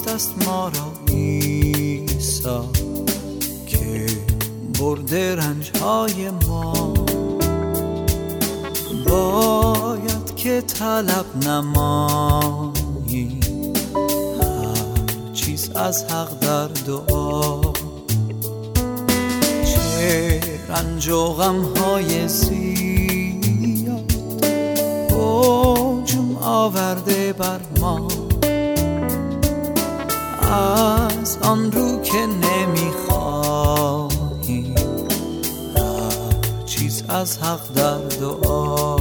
است ما را عیسی که برده رنجهای ما. باید که طلب نمایی هر چیز از حق در دعا. چه رنج و غمهای زیاد هجوم آورده بر ما، از آن رو که نمیخواهیم هر چیز از حق در دعا.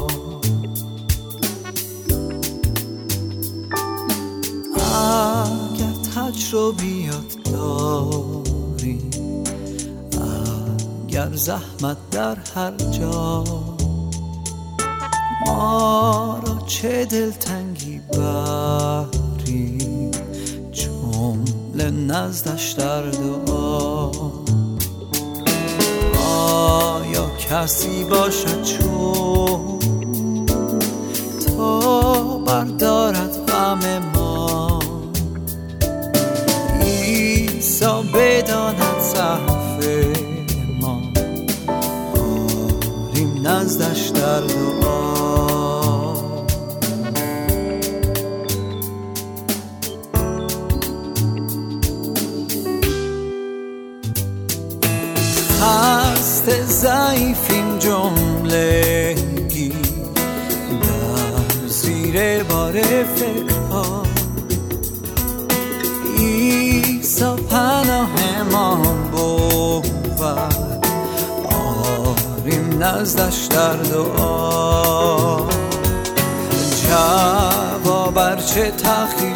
اگر تجربیات داری، اگر زحمت در هر جا، ما را چه دلتنگی بری جمله نزدش در دعا. آیا کسی باشد چون تا بردارد غم ما؟ عیسی بداند ضعف ما، آریم نزدش در دعا. خسته ضعیفیم جملگی در زیر بار فکرها. عیسی پناهمان بود، آریم نزدش در دعا. جواب ارچه تأخیر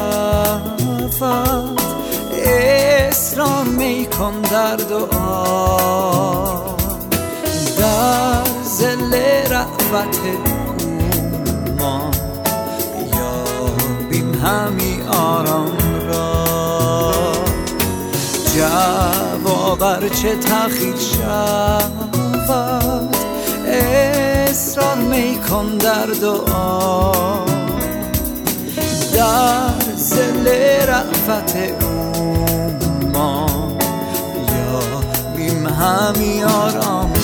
شود، اصرار میکن در دعا. در ظل رأفت ما یابیم همی آرام را. جواب ارچه تأخیر شود، اصرار میکن در دعا. در ظل رأفت ما یابیم همی آرام